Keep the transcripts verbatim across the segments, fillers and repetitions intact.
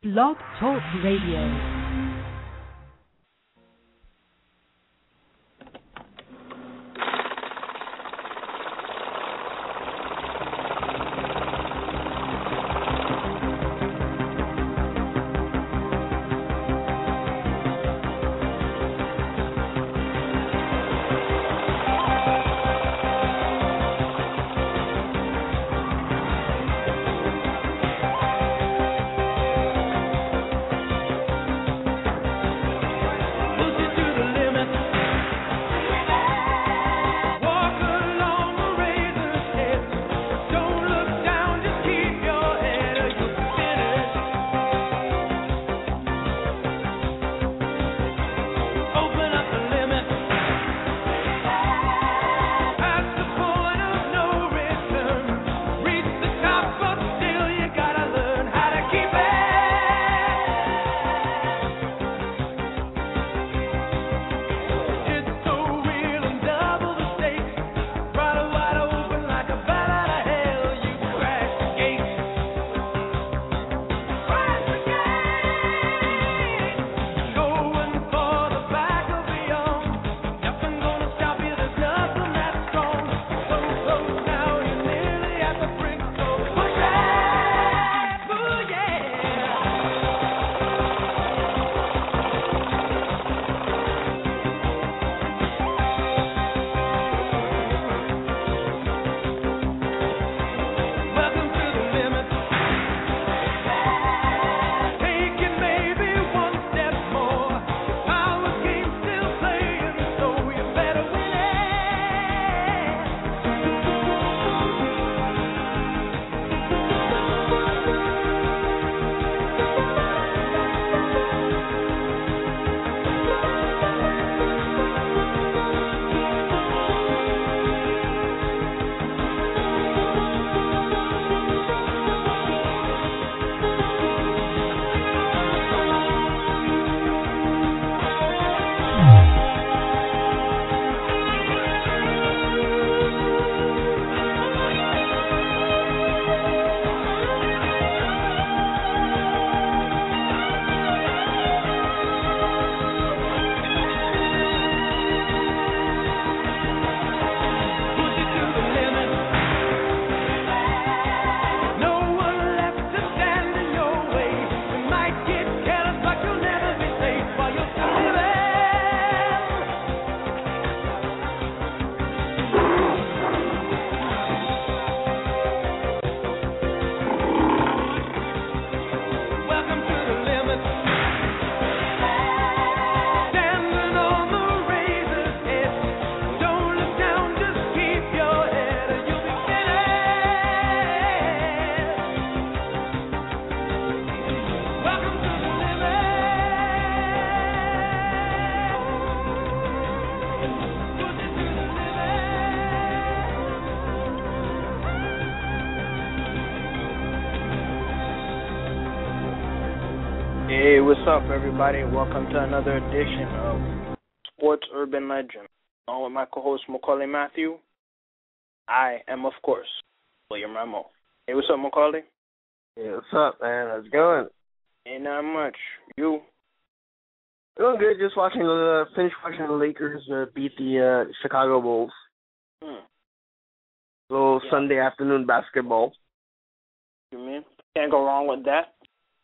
Blog Talk Radio. Hey, what's up, everybody? Welcome to another edition of Sports Urban Legend. Along with my co-host, Macaulay Matthew. I am, of course, William Ramo. Hey, what's up, Macaulay? Hey, what's up, man? How's it going? Ain't not much. You? Doing good. Just watching the uh, finished watching the Lakers uh, beat the uh, Chicago Bulls. Hmm. Little Yeah. Sunday afternoon basketball. You mean? Can't go wrong with that.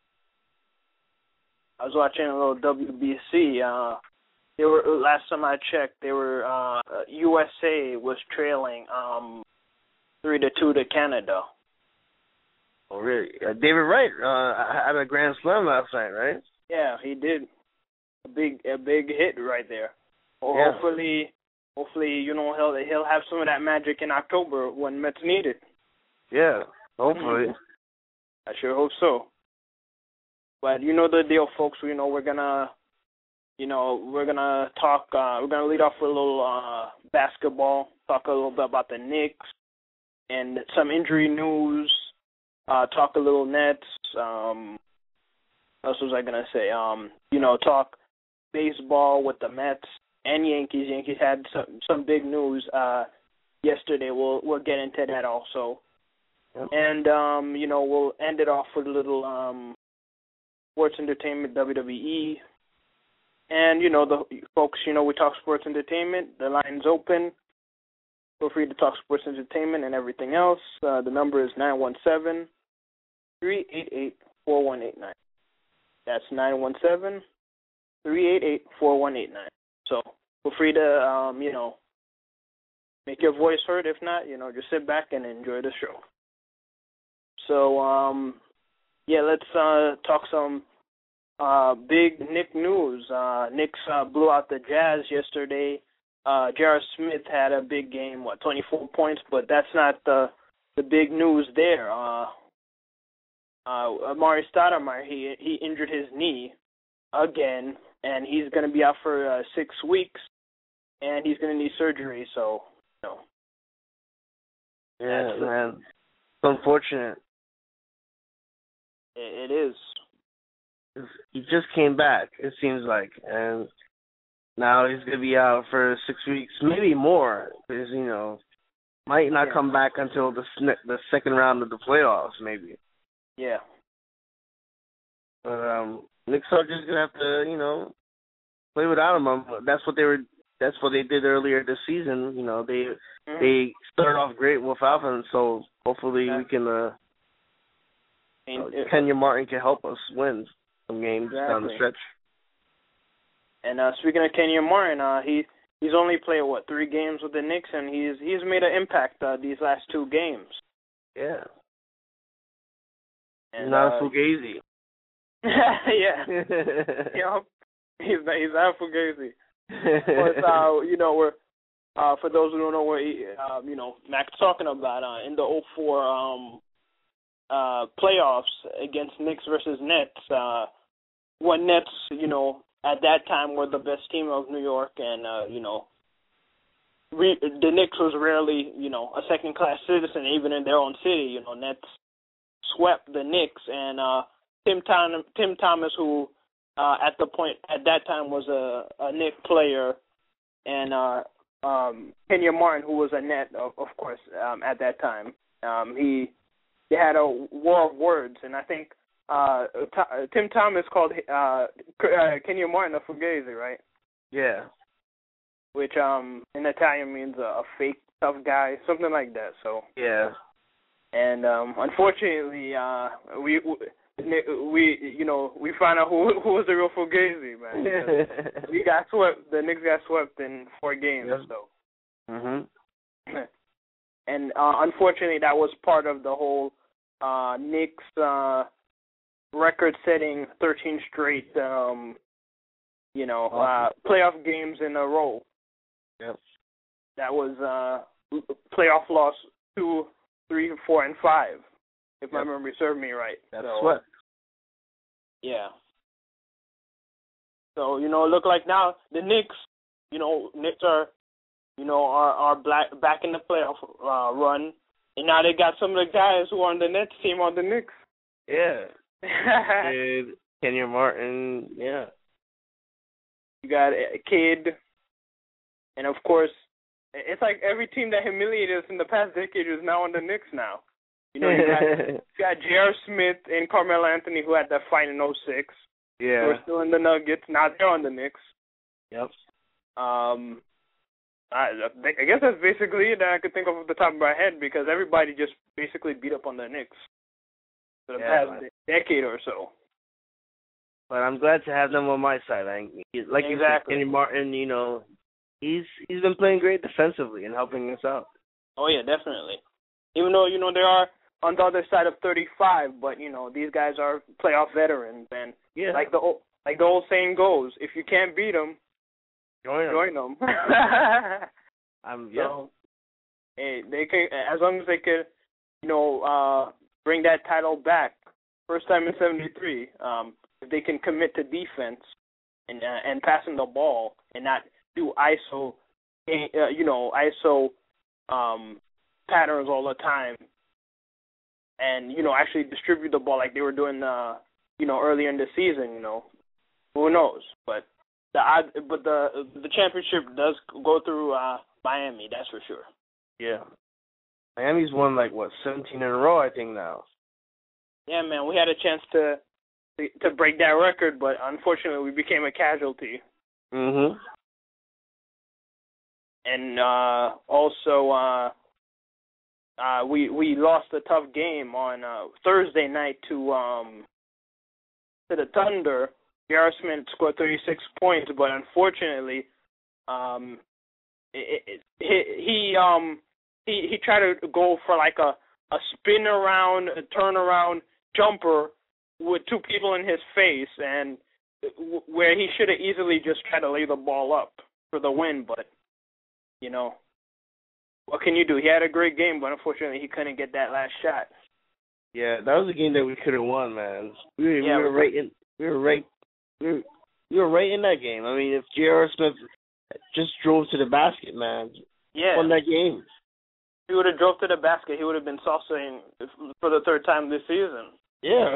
I was watching a little W B C. Uh, they were last time I checked, they were uh, U S A was trailing um, three to two to Canada. Oh, really? Uh, David Wright uh, had a grand slam last night, right? Yeah, he did. A big, a big hit right there. Well, Yeah. Hopefully, hopefully, you know, he'll he'll have some of that magic in October when Mets need it. Yeah, hopefully. Mm. I sure hope so. But you know the deal, folks. You know we're gonna, you know, we're gonna talk. Uh, we're gonna lead off with a little uh, basketball. Talk a little bit about the Knicks and some injury news. Uh, talk a little Nets. Um, what else was I gonna say? Um, you know, talk baseball with the Mets and Yankees. Yankees had some some big news uh, yesterday. We'll we'll get into that also. Yep. And um, you know, we'll end it off with a little um, sports entertainment, W W E. And, you know, the folks, you know, we talk sports entertainment. The line's open. Feel free to talk sports entertainment and everything else. Uh, the number is nine one seven, three eight eight, four one eight nine. That's nine one seven, three eight eight, four one eight nine. So feel free to, um, you know, make your voice heard. If not, you know, just sit back and enjoy the show. So, um, yeah, let's uh, talk some uh, big Knick news. Uh, Knicks uh, blew out the Jazz yesterday. Uh, J R. Smith had a big game, what, twenty-four points, but that's not the the big news there. Uh, uh, Amari Stoudemire, he he injured his knee again, and he's going to be out for uh, six weeks, and he's going to need surgery. So, you know. Yeah, that's man, it's unfortunate. It, it is. He just came back, it seems like, and now he's going to be out for six weeks, maybe more, because, you know, might not yeah. come back until the the second round of the playoffs, maybe. Yeah. But um, Knicks are just going to have to, you know, play without him. Um, that's what they were. That's what they did earlier this season. You know, they mm-hmm. they started off great without him, so hopefully yeah. we can. Uh, and, uh, Kenya Martin can help us win some games exactly. down the stretch. And uh, speaking of Kenya Martin, uh, he he's only played what three games with the Knicks, and he's he's made an impact uh, these last two games. Yeah. And, not uh, a Fugazi. yeah. yeah. He's not, he's not Fugazi. But uh, you know, we're uh, for those who don't know what he, uh, you know Mac's talking about uh, in the oh four um, uh, playoffs against Knicks versus Nets. Uh, when Nets, you know, at that time were the best team of New York, and uh, you know, re- the Knicks was rarely, you know, a second-class citizen even in their own city. You know, Nets swept the Knicks, and uh, Tim Tom- Tim Thomas, who Uh, at the point, at that time, was a, a Knick player, and uh, um, Kenya Martin, who was a Net, of, of course, um, at that time. Um, he, he had a war of words, and I think uh, T- Tim Thomas called uh, uh, Kenya Martin a Fugazi, right? Yeah. Which um, in Italian means a, a fake tough guy, something like that. So. Yeah. And um, unfortunately, uh, we. we We, you know, we found out who who was the real Fugazi, man. We got swept. The Knicks got swept in four games, yep. so. Mhm. And uh, unfortunately, that was part of the whole uh, Knicks uh, record-setting thirteen straight, um, you know, uh, playoff games in a row. Yep. That was uh, playoff loss two, three, four, and five. If yep. my memory served me right. That's so, what. Yeah. So, you know, look like now the Knicks, you know, Knicks are, you know, are, are black, back in the playoff uh, run. And now they got some of the guys who are on the Nets team on the Knicks. Yeah. Kid, Kenya Martin, yeah. You got a Kid. And, of course, it's like every team that humiliated us in the past decade is now on the Knicks now. You know, you got, you got J R. Smith and Carmelo Anthony, who had that fight in oh six. Yeah. They were still in the Nuggets. Now they're on the Knicks. Yep. Um, I, I guess that's basically it that I could think of off the top of my head, because everybody just basically beat up on the Knicks for the yeah, past man. decade or so. But I'm glad to have them on my side. I, like exactly. you said, Kenny Martin, you know, he's he's been playing great defensively and helping us out. Oh, yeah, definitely. Even though, you know, there are on the other side of thirty-five, but, you know, these guys are playoff veterans, and yeah. like the old, like the old saying goes, if you can't beat them, join them. Join them. um, yeah. So, hey, they can, as long as they could, you know, uh, bring that title back, first time in seventy-three. Um, if they can commit to defense and uh, and passing the ball and not do I S O, uh, you know, I S O um, patterns all the time. And, you know, actually distribute the ball like they were doing, uh, you know, earlier in the season. You know, who knows? But the but the the championship does go through uh, Miami. That's for sure. Yeah, Miami's won like what seventeen in a row, I think now. Yeah, man, we had a chance to to, to break that record, but unfortunately we became a casualty. Mhm. And uh, also, uh, uh, we we lost a tough game on uh, Thursday night to um, to the Thunder. J R. Smith scored thirty-six points, but unfortunately, um, it, it, it, he um he he tried to go for like a a spin around, a turnaround jumper with two people in his face, and where he should have easily just tried to lay the ball up for the win, but you know, what can you do? He had a great game, but unfortunately he couldn't get that last shot. Yeah, that was a game that we could have won, man. We were, yeah, we were right in. We were right. We were, we were right in that game. I mean, if J R. Smith just drove to the basket, man, yeah, won that game. If he would have drove to the basket, he would have been salsaing for the third time this season. Yeah.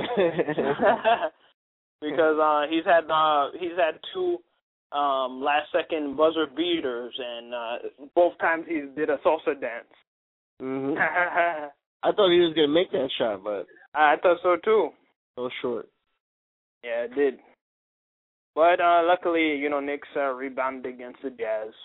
Because uh, he's had uh, he's had two um, last second buzzer beaters, and uh, both times he did a salsa dance. Mhm. I thought he was gonna make that shot, but I thought so too. So short. Yeah, it did. But uh, luckily, you know, Knicks uh, rebounded against the Jazz.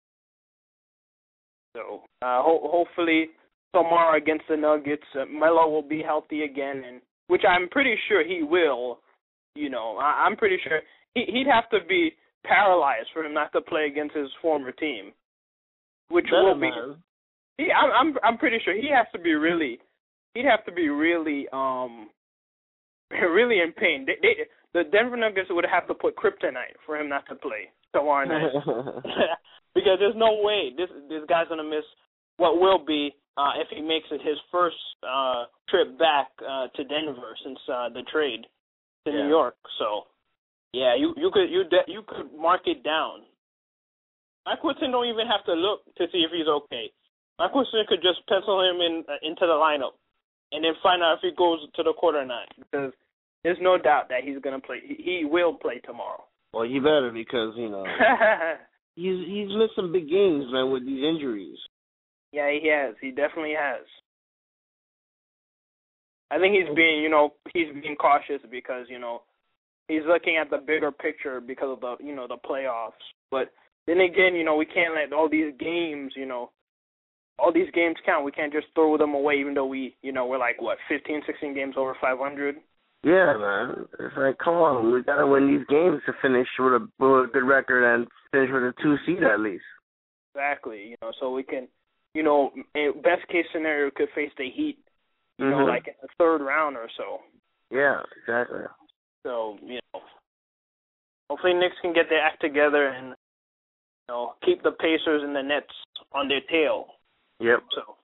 So uh, ho- hopefully tomorrow against the Nuggets, uh, Melo will be healthy again, and which I'm pretty sure he will. You know, I- I'm pretty sure he- he'd have to be paralyzed for him not to play against his former team, which Better, will be. man. He, I'm, I'm, I'm pretty sure he has to be really. He'd have to be really, um, really in pain. They, they, the Denver Nuggets would have to put kryptonite for him not to play tomorrow night. Because there's no way this this guy's gonna miss what will be uh, if he makes it his first uh, trip back uh, to Denver since uh, the trade to yeah. New York. So yeah, you you could you de- you could mark it down. Mike Woodson don't even have to look to see if he's okay. Mike Woodson could just pencil him in uh, into the lineup and then find out if he goes to the court or not, because there's no doubt that he's gonna play. He, he will play tomorrow. Well, you better, because you know. He's he's missed some big games, man, with these injuries. Yeah, he has. He definitely has. I think he's being, you know, he's being cautious because, you know, he's looking at the bigger picture because of the, you know, the playoffs. But then again, you know, we can't let all these games, you know, all these games count. We can't just throw them away, even though we, you know, we're like, what, fifteen, sixteen games over five hundred? Yeah, man. It's like, come on, we gotta win these games to finish with a, with a good record and finish with a two seed at least. Exactly. You know, so we can, you know, best case scenario, could face the Heat, you mm-hmm. know, like in the third round or so. Yeah, exactly. So, you know, hopefully Knicks can get their act together and, you know, keep the Pacers and the Nets on their tail. Yep. So.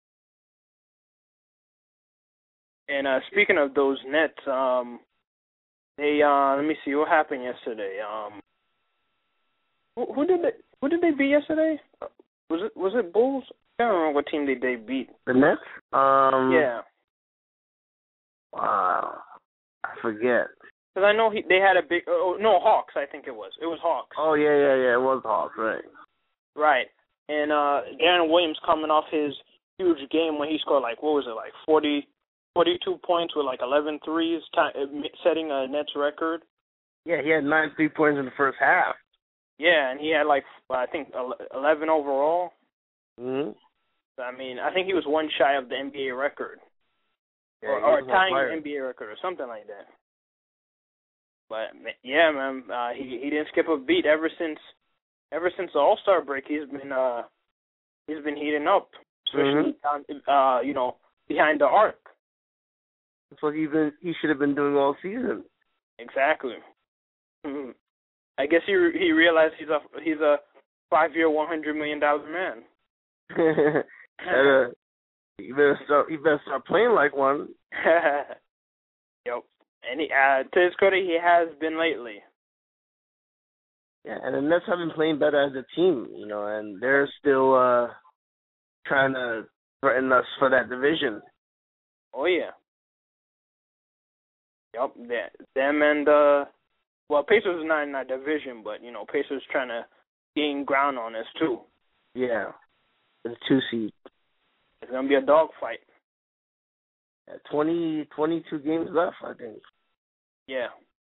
And uh, speaking of those Nets, um, they uh, let me see what happened yesterday. Um, who, who did they who did they beat yesterday? Was it was it Bulls? I can't remember what team they they beat. The Nets? Um. Yeah. Wow. I forget. Because I know he, they had a big oh no Hawks I think it was it was Hawks. Oh yeah yeah yeah it was Hawks, right. Right. And uh, Darren Williams coming off his huge game when he scored like what was it like forty. forty-two points with like eleven threes, t- setting a Nets record. Yeah, he had nine three points in the first half. Yeah, and he had like I think eleven overall. Mhm. I mean, I think he was one shy of the N B A record, yeah, or, or tying the N B A record, or something like that. But yeah, man, uh, he he didn't skip a beat ever since ever since the All Star break. He's been uh he's been heating up, especially mm-hmm. down, uh you know behind the arc. That's what he been he should have been doing all season. Exactly. Mm-hmm. I guess he he realized he's a he's a five year, one hundred million dollar man. and, uh, you better start you better start playing like one. Yep. And he, uh, to his credit, he has been lately. Yeah, and the Nets have been playing better as a team, you know, and they're still uh, trying to threaten us for that division. Oh yeah. Yep, them and, uh, well, Pacers is not in that division, but, you know, Pacers trying to gain ground on us, too. Yeah, it's a two seed. It's going to be a dogfight. Yeah, twenty, twenty-two games left, I think. Yeah.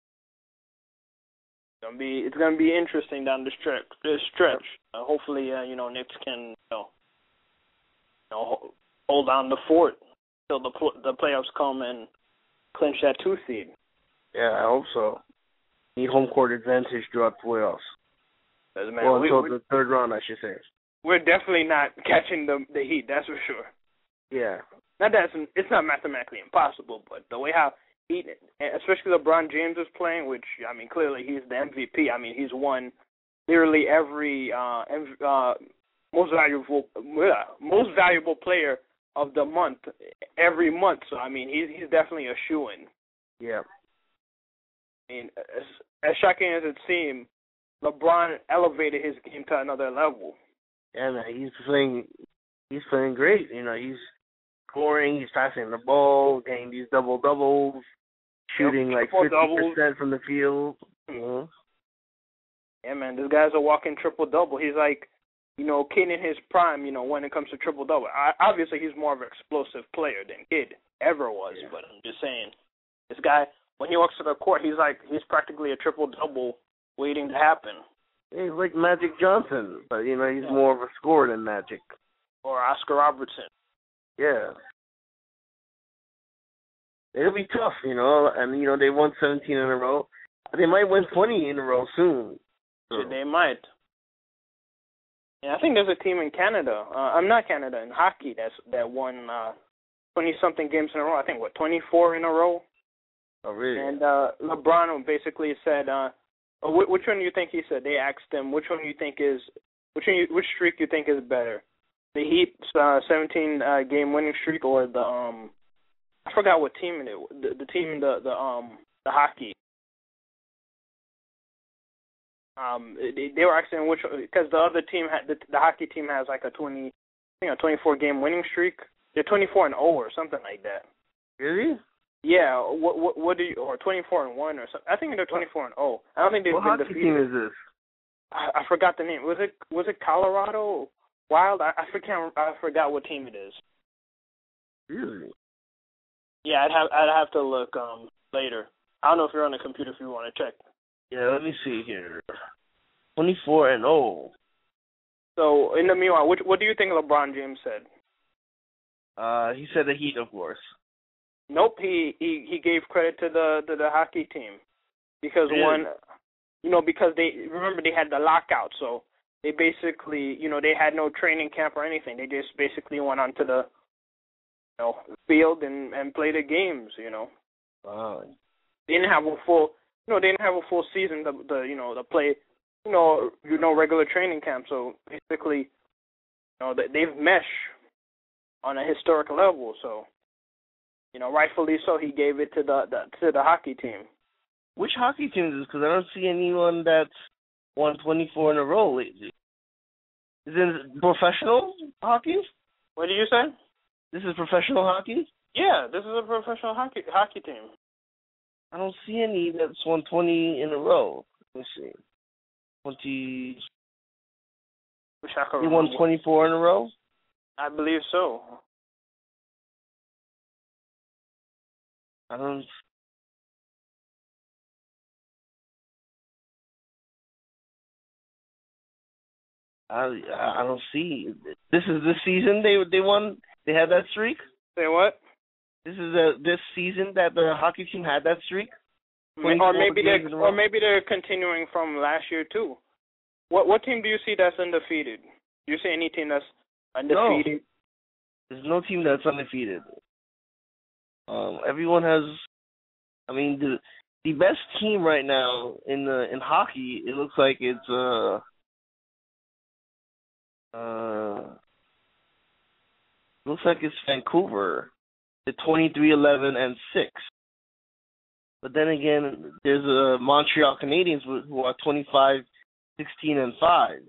It's gonna be it's gonna be interesting down the stretch. This stretch. Uh, hopefully, uh, you know, Knicks can you know, you know hold down the fort till the the playoffs come and clinch that two seed. Yeah, I hope so. Need home court advantage throughout the playoffs. Man, well, we, until we, the third round, I should say. We're definitely not catching the the Heat. That's for sure. Yeah. Not that it's, it's not mathematically impossible, but the way how he, especially LeBron James is playing, which I mean, clearly he's the M V P. I mean, he's won literally every uh, uh, most valuable most valuable player of the month every month. So I mean, he's he's definitely a shoo-in. Yeah. I mean, as, as shocking as it seemed, LeBron elevated his game to another level. Yeah, man, he's playing. He's playing great. You know, he's scoring. He's passing the ball, getting these double doubles, shooting yep, like fifty percent from the field. Mm-hmm. Yeah, man, this guy's a walking triple double. He's like, you know, Kid in his prime. You know, when it comes to triple double, obviously he's more of an explosive player than Kid ever was. Yeah. But I'm just saying, this guy, when he walks to the court, he's like he's practically a triple double waiting to happen. He's like Magic Johnson, but you know he's yeah. more of a scorer than Magic. Or Oscar Robertson. Yeah. It'll be tough, you know, and you know they won seventeen in a row. They might win twenty in a row soon. So. They might. And I think there's a team in Canada. Uh, I'm not Canada in hockey that's that won twenty uh, something games in a row. I think what twenty-four in a row. Oh really? And uh, LeBron basically said, uh, "Which one do you think?" He said they asked him, "Which one do you think is which one? You, which streak do you think is better? The Heat's uh, seventeen uh, game winning streak or the um." I forgot what team it was. The, the team, the the um the hockey. Um, they, they were asking which because the other team had the, the hockey team has like a twenty, I think a twenty-four game winning streak. They're twenty-four and zero or something like that. Really? Yeah. What what what do you or twenty-four and one or something? I think they're twenty-four and zero. I don't think they've what been hockey defeated. Team is this? I, I forgot the name. Was it was it Colorado Wild? I, I forgot I forgot what team it is. Really? Yeah, I'd have I'd have to look um later. I don't know if you're on the computer if you want to check. Yeah, let me see here. Twenty-four and zero. So in the meanwhile, what what do you think LeBron James said? Uh, he said the Heat, of course. Nope, he he, he gave credit to the to the hockey team because really? one, you know, because they remember they had the lockout, so they basically you know they had no training camp or anything. They just basically went onto the you know, field and, and play the games, you know. Wow. They didn't have a full, you know, they didn't have a full season to, to you know, to play, you know, you know, regular training camp. So basically, you know, they've meshed on a historic level. So, you know, rightfully so, he gave it to the, the to the hockey team. Which hockey team is this? Because I don't see anyone that's won twenty-four in a row lately. Is it professional hockey? What did you say? This is professional hockey? Yeah, this is a professional hockey hockey team. I don't see any that's won twenty in a row. Let me see. twenty. Wish I could you won twenty-four in a row? I believe so. I don't. I I don't see. This is this season they they won. They had that streak. Say what? This is a this season that the hockey team had that streak. Or maybe they or maybe they're continuing from last year too. What what team do you see that's undefeated? Do you see any team that's undefeated? No. There's no team that's undefeated. Um, everyone has. I mean, the the best team right now in the in hockey, it looks like it's uh uh looks like it's Vancouver, the twenty-three, eleven, and six. But then again, there's a uh, Montreal Canadiens who are twenty-five, sixteen, and five.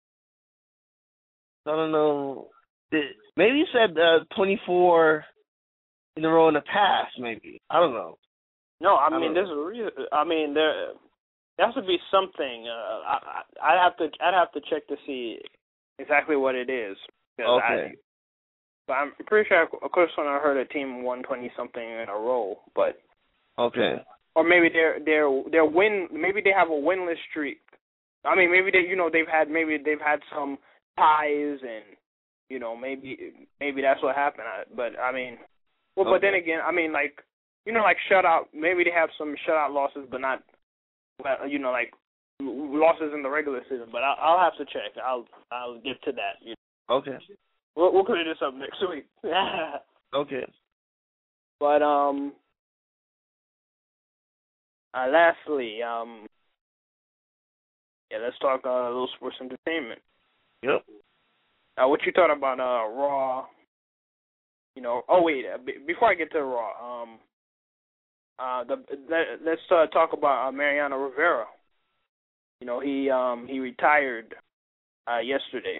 I don't know. Maybe you said uh, twenty-four in a row in the past. Maybe I don't know. No, I mean I there's a reason. I mean there, there has to be something. Uh, I, I I'd have to I'd have to check to see exactly what it is. Okay. I, but I'm pretty sure. Of course, when I heard a team won twenty something in a row, but okay. or maybe they're they're they're win. Maybe they have a winless streak. I mean, maybe they you know they've had maybe they've had some ties and you know maybe maybe that's what happened. But I mean, well, okay. But then again, I mean like you know like shutout. Maybe they have some shutout losses, but not well you know like losses in the regular season. But I'll, I'll have to check. I'll I'll get to that. You know. Okay. We'll we'll clear this up next week. Okay. But um. Uh, lastly, um. Yeah, let's talk uh, a little sports entertainment. Yep. Uh, what you thought about uh, Raw? You know. Oh wait, uh, b- before I get to Raw, um, uh, the let, let's uh, talk about uh, Mariano Rivera. You know, he um he retired uh, yesterday.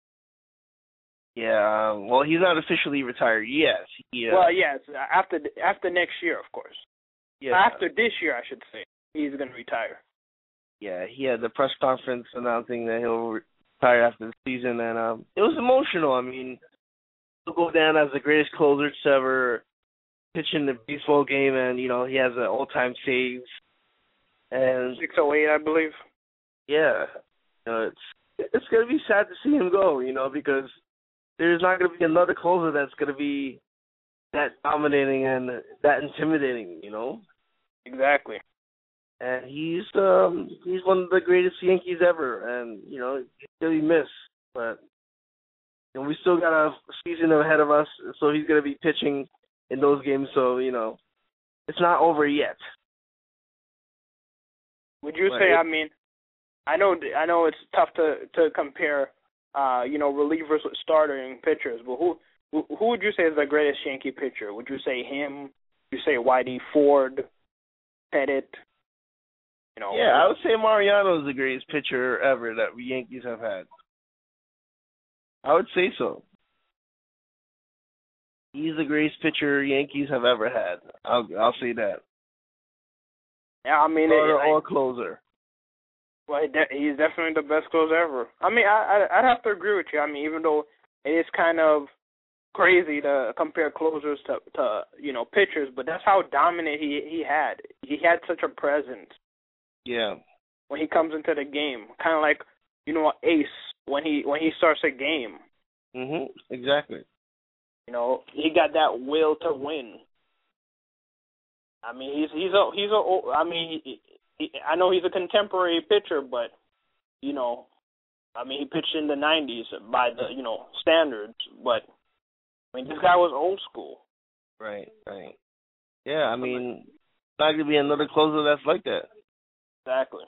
Yeah. Um, well, he's not officially retired yet. He, uh, well, yes, after after next year, of course. Yeah. After this year, I should say, he's going to retire. Yeah, he had the press conference announcing that he'll retire after the season, and um, it was emotional. I mean, he'll go down as the greatest closer to ever pitch in the baseball game, and you know he has an all-time saves. And six oh eight, I believe. Yeah, you know, it's it's gonna be sad to see him go, you know, because there's not gonna be another closer that's gonna be that dominating and that intimidating, you know. Exactly. And he's um he's one of the greatest Yankees ever, and you know he's really missed. But you know, we still got a season ahead of us, so he's gonna be pitching in those games. So you know, it's not over yet. Would you but say? It, I mean, I know I know it's tough to to compare, uh, you know, relievers with starting pitchers. But who who would you say is the greatest Yankee pitcher? Would you say him? Would you say Whitey Ford, Pettit? You know, yeah, I would say Mariano is the greatest pitcher ever that we Yankees have had. I would say so. He's the greatest pitcher Yankees have ever had. I'll I'll say that. Yeah, I mean, or, it, like, or closer. Well, he's definitely the best closer ever. I mean, I I'd have to agree with you. I mean, even though it is kind of crazy to compare closers to to you know pitchers, but that's how dominant he he had. He had such a presence. Yeah. When he comes into the game, kind of like you know, an ace when he when he starts a game. Mhm. Exactly. You know, he got that will to win. I mean, he's he's a he's a. I mean, he, he, I know he's a contemporary pitcher, but you know, I mean, he pitched in the nineties by the you know standards. But I mean, this guy was old school. Right. Right. Yeah. I mean, not gonna be another closer that's like that. Exactly.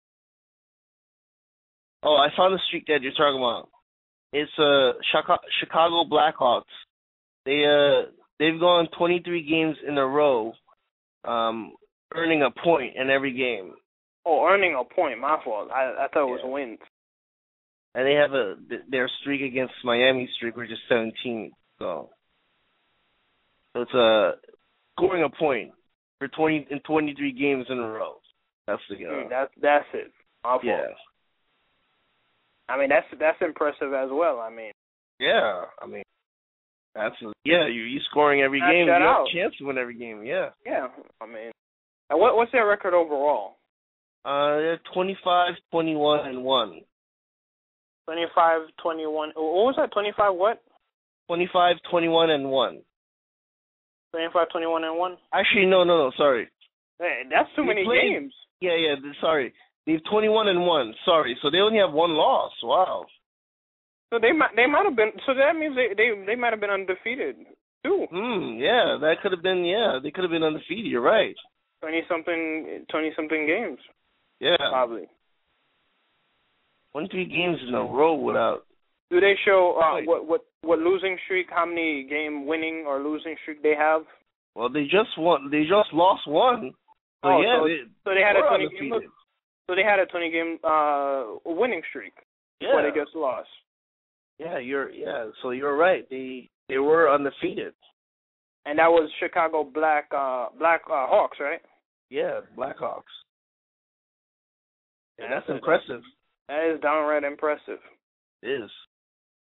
Oh, I found the streak that you're talking about. It's uh Chicago Blackhawks. They uh they've gone twenty-three games in a row, um, earning a point in every game. Oh, earning a point, my fault. I I thought it was yeah. wins. And they have a their streak against Miami streak, which is seventeen. So, so it's uh scoring a point for twenty in twenty-three games in a row. That's the uh, mm, that's that's it. My fault. Yeah. I mean, that's that's impressive as well. I mean. Yeah, I mean, that's yeah. You you scoring every Not game. You have out. a chance to win every game. Yeah. Yeah, I mean, and what what's their record overall? Uh, they're twenty-five, twenty-one, and one. Twenty-five, twenty-one. What was that? Twenty-five what? Twenty-five, twenty-one, and one. Twenty-five, twenty-one, and one. Actually, no, no, no. Sorry. Hey, that's too they many played, games. Yeah, yeah. Sorry. They've twenty-one and one. Sorry, so they only have one loss. Wow. So they might they might have been. So that means they they they might have been undefeated too. Hmm. Yeah, that could have been. Yeah, they could have been undefeated. You're right. Twenty something, twenty something games. Yeah. Probably. Twenty-three games in a row without. Do they show uh, what what what losing streak? How many game winning or losing streak they have? Well, they just won. They just lost one. So oh, yeah. So, they, so they had a twenty undefeated. game. So they had a twenty game uh, winning streak before yeah. they just lost. Yeah, you're yeah. So you're right. They they were undefeated. And that was Chicago Black uh, Black uh, Hawks, right? Yeah, Blackhawks. And yeah, that's impressive. That is downright impressive. It is.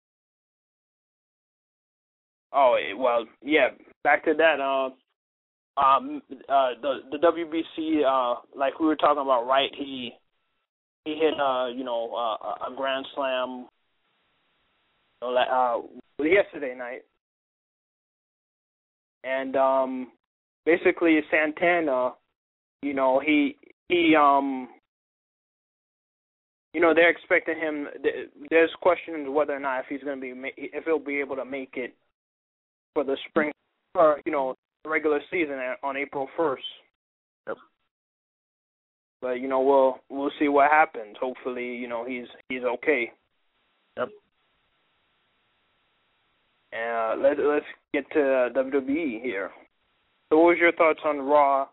Oh well, yeah. Back to that. Uh, um, uh, the the W B C, uh, like we were talking about, right? He he hit, uh, you know, uh, a grand slam, you know, uh, yesterday night, and um, basically Santana, you know, he he um. You know, they're expecting him. There's questions whether or not if he's going to be, if he'll be able to make it for the spring, or you know, regular season on April first. Yep. But you know, we'll we'll see what happens. Hopefully, you know, he's he's okay. Yep. Uh, let let's get to W W E here. So, what was your thoughts on Raw?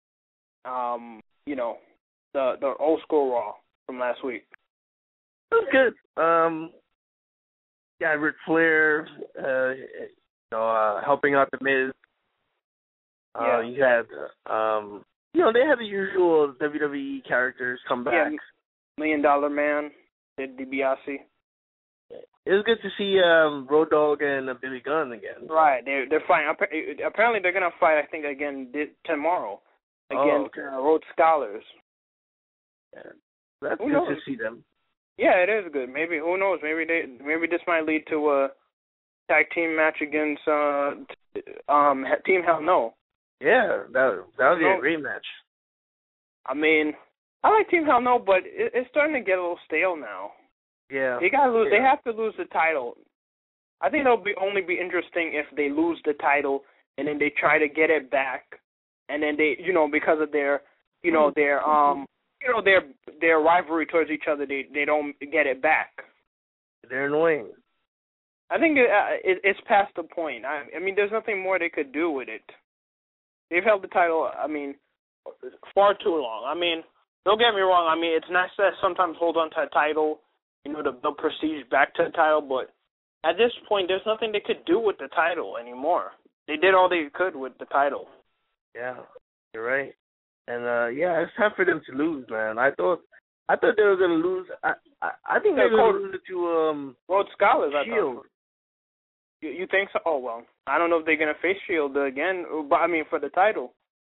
Um, you know, the the old school Raw from last week. It was good. Um, yeah, Ric Flair, uh, you know, uh, helping out the Miz. Uh, yeah. You had, um, you know, they had the usual W W E characters come back. Yeah, Million Dollar Man, Ted DiBiase. It was good to see um, Road Dogg and uh, Billy Gunn again. Right, they're they're fighting. Apparently, they're gonna fight. I think again tomorrow against oh, okay. uh, Road Scholars. Yeah. That's Who good knows? to see them. Yeah, it is good. Maybe who knows? Maybe they maybe this might lead to a tag team match against uh, um Team Hell No. Yeah, that that would be a great match. I mean, I like Team Hell No, but it, it's starting to get a little stale now. Yeah, they got to lose. Yeah. They have to lose the title. I think it'll be only be interesting if they lose the title and then they try to get it back, and then they, you know, because of their, you know, their um. You know, their their rivalry towards each other, they they don't get it back. They're annoying. I think it, uh, it, it's past the point. I, I mean, there's nothing more they could do with it. They've held the title, I mean, far too long. I mean, don't get me wrong. I mean, it's nice to sometimes hold on to a title, you know, to build prestige back to the title, but at this point, there's nothing they could do with the title anymore. They did all they could with the title. Yeah, you're right. And uh, yeah, it's time for them to lose, man. I thought, I thought they were gonna lose. I, I, I think they're gonna lose it to um. Road Scholars, I Shield. thought. You, you think so? Oh well, I don't know if they're gonna face Shield again, but I mean for the title.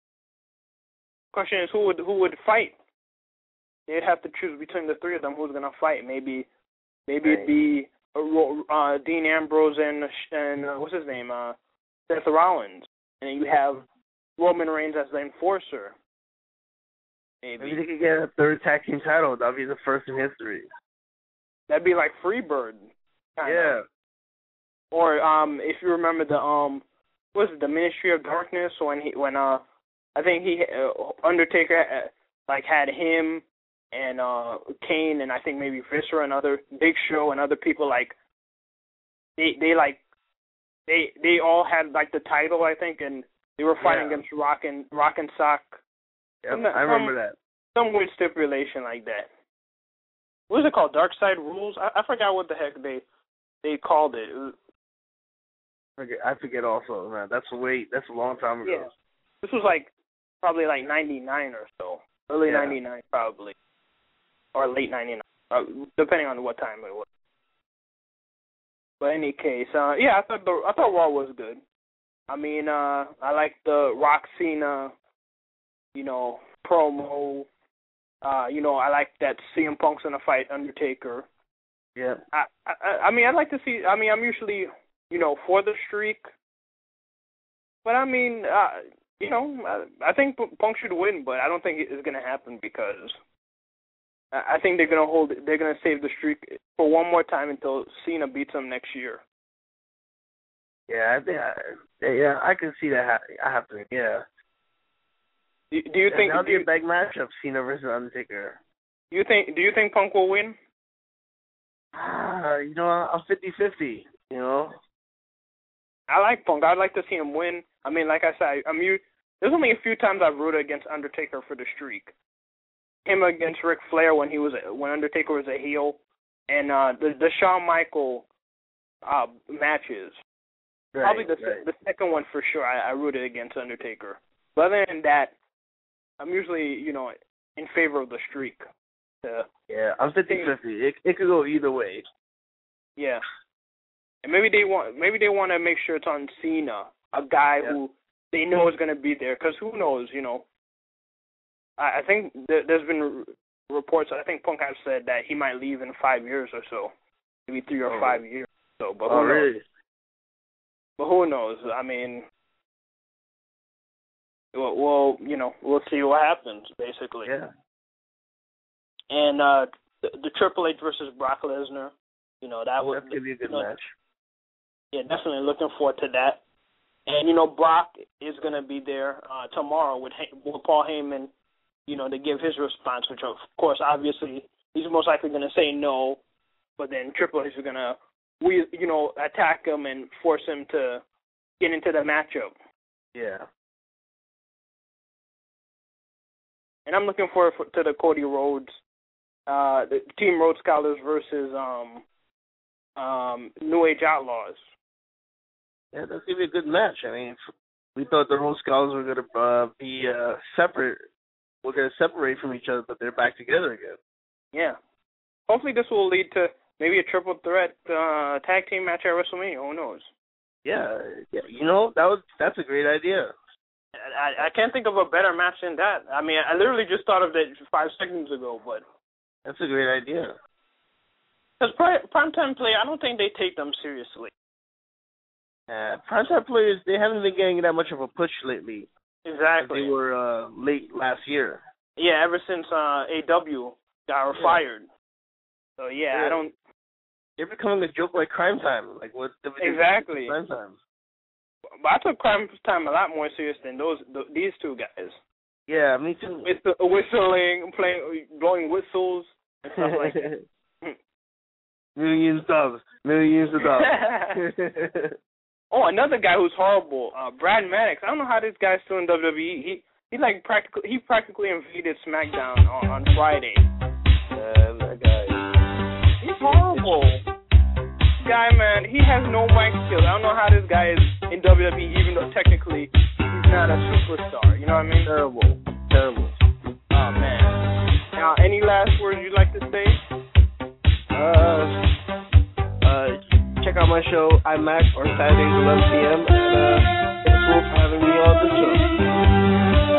Question is, who would who would fight? They'd have to choose between the three of them who's gonna fight. Maybe, maybe right. it'd be uh, uh, Dean Ambrose and and uh, what's his name, uh, Seth Rollins, and then you have Roman Reigns as the enforcer. Maybe. Maybe they could get a third tag team title. That'd be the first in history. That'd be like Freebird. Yeah. Of. Or um, if you remember the um, what was it, the Ministry of Darkness, when he when uh, I think he uh, Undertaker uh, like had him and uh Kane and I think maybe Viscera and other Big Show and other people like they they like they they all had like the title I think and they were fighting yeah. against Rock and Rock and Sock. Yep, I remember that. Some weird stipulation like that. What was it called? Dark Side Rules? I, I forgot what the heck they they called it. It was, I forget, I forget also, man. That's a way. That's a long time ago. yeah. This was like probably like ninety-nine or so, early yeah. ninety-nine probably, or late ninety-nine, uh, depending on what time it was. But in any case, uh, yeah, I thought the I thought Raw was good. I mean, uh, I like the Rock Cena, you know, promo. Uh, you know, I like that C M Punk's gonna fight Undertaker. Yeah. I, I I mean, I'd like to see. I mean, I'm usually, you know, for the streak. But I mean, uh, you know, I, I think Punk should win, but I don't think it's gonna happen because I think they're gonna hold. They're gonna save the streak for one more time until Cena beats him next year. Yeah, I think. I, yeah, I can see that ha- happening. Yeah. Do, do you yeah, think that'll do be you, a big matchup, Cena versus Undertaker? Do you think? Do you think Punk will win? Ah, you know, I'm fifty-fifty, You know. I like Punk. I'd like to see him win. I mean, like I said, I'm you. There's only a few times I've rooted against Undertaker for the streak. Him against Ric Flair when he was a, when Undertaker was a heel, and uh, the the Shawn Michael uh, matches. Right, Probably the right. the second one for sure. I, I rooted against Undertaker. But other than that, I'm usually you know in favor of the streak. Uh, yeah, I'm fifty-fifty. It it could go either way. Yeah, and maybe they want maybe they want to make sure it's on Cena, a guy yeah. who they know is going to be there. Because who knows, you know. I, I think th- there's been reports, I think Punk has said that he might leave in five years or so. Maybe three or oh. five years or so. But who oh, knows? Really? But who knows? I mean, well, well, you know, we'll see what happens, basically. Yeah. And uh, the, the Triple H versus Brock Lesnar, you know, that would be a good you know, match. Yeah, definitely looking forward to that. And, you know, Brock is going to be there uh, tomorrow with, with Paul Heyman, you know, to give his response, which, of course, obviously, he's most likely going to say no, but then Triple H is going to, we, you know, attack him and force him to get into the matchup. Yeah. And I'm looking forward for, to the Cody Rhodes, uh, the Team Rhodes Scholars versus um, um, New Age Outlaws. Yeah, that's going to be a good match. I mean, we thought the Rhodes Scholars were going to uh, be uh, separate. We're going to separate from each other, but they're back together again. Yeah. Hopefully this will lead to maybe a triple threat uh, tag team match at WrestleMania. Who knows? Yeah, yeah. You know, that was that's a great idea. I, I can't think of a better match than that. I mean, I literally just thought of that five seconds ago, but that's a great idea. Because primetime play, I don't think they take them seriously. Uh, primetime players, they haven't been getting that much of a push lately. Exactly. They were uh, late last year. Yeah, ever since uh, A W got yeah. fired. So yeah, yeah, I don't. They're becoming a joke like Crime Time. Like what? The, exactly. Crime Time. But I took Crime Time a lot more serious than those th- these two guys. Yeah, me too. It's whistling, playing, blowing whistles and stuff like that. Millions of dollars. Millions of dollars. Oh, another guy who's horrible, uh, Brad Maddox. I don't know how this guy's still in W W E. He he like practically he practically invaded SmackDown on, on Friday. Man, that guy. He's horrible. This guy, man, he has no mic skills. I don't know how this guy is in W W E, even though technically he's not a superstar. You know what I mean? Terrible. Terrible. Oh man. Now, any last words you'd like to say? Uh. Uh. Check out my show, IMAX, on Saturdays, eleven p.m. And uh, thanks for having me on the show.